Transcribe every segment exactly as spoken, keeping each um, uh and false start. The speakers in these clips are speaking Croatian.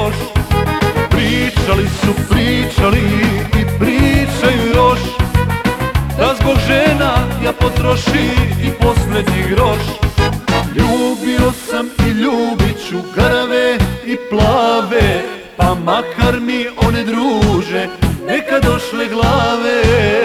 još. Pričali su, pričali i pričaju još, da zbog žena ja potroši i posljednji groš. Ljubio sam i ljubit ću garave i plave, pa makar mi one druže neka došle glave.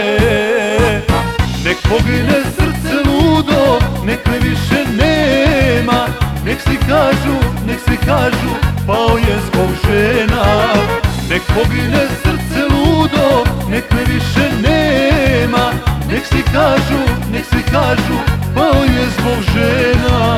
Nek pogine srce ludo, nek me više nema, nek svi kažu, nek svi kažu, pao je zbog žena. Nek pogine srce ludo, nek me više nema, nek svi kažu, nek svi kažu, pao je zbog žena.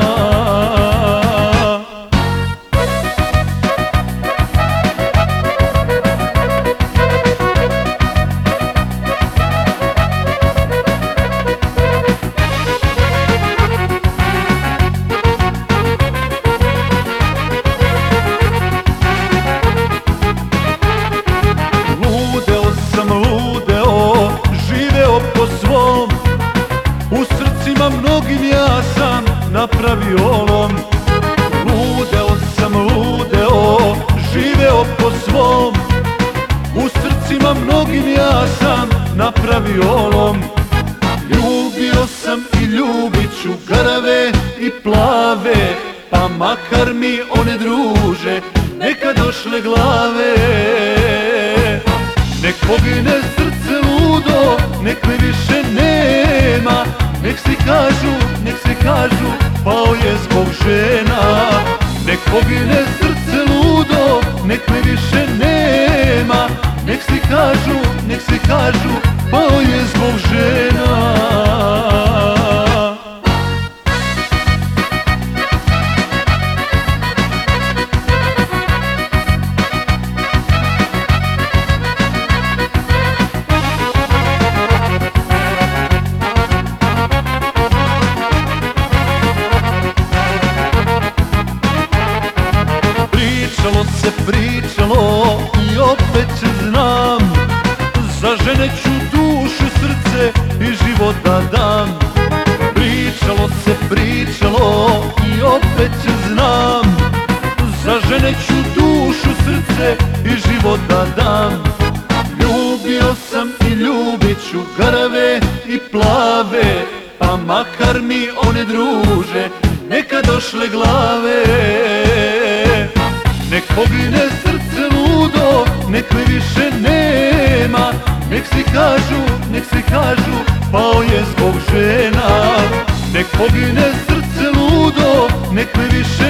U srcima mnogim ja sam napravio lom. Ludeo sam, ludeo, živeo po svom. U srcima mnogim ja sam napravio lom. Ljubio sam i ljubit ću garave i plave, pa makar mi one druže neka došle glave. Nek pogine srce ludo, nek me više nema, nek svi kažu, nek svi kažu, pao je zbog žena. Nek pogine srce ludo, nek me više nema, nek svi kažu, nek svi kažu, pao je zbog žena. Pričalo se, pričalo i opet znam, za žene ću dušu, srce i život da dam. Pričalo se, pričalo i opet znam, za žene ću dušu, srce i život da dam. Ljubio sam i ljubit ću garave i plave, pa makar mi one druže neka došle glave. Nek pogine srce ludo, nek me više nema, nek svi kažu, nek svi kažu, pao je zbog žena. Nek pogine srce ludo, nek me više